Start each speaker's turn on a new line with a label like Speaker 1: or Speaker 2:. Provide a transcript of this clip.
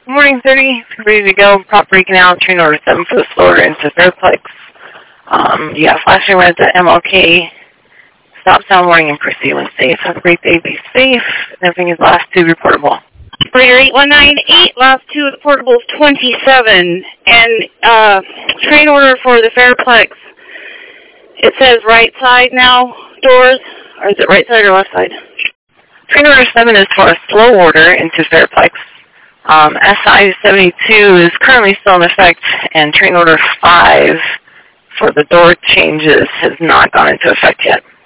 Speaker 1: Morning 30, ready to go. Property canal, train order 7 for the slower into Fairplex. You have flashing reds at MLK. Stop sign warning and proceed when safe. Have a great day. Be safe. Everything is last 2 reportable.
Speaker 2: Operator 8198, last 2 reportables 27. And train order for the Fairplex. It says right side now, doors. Or is it right side or left side?
Speaker 1: Train order 7 is for a slow order into Fairplex. SI 72 is currently still in effect, and train order 5 for the door changes has not gone into effect yet.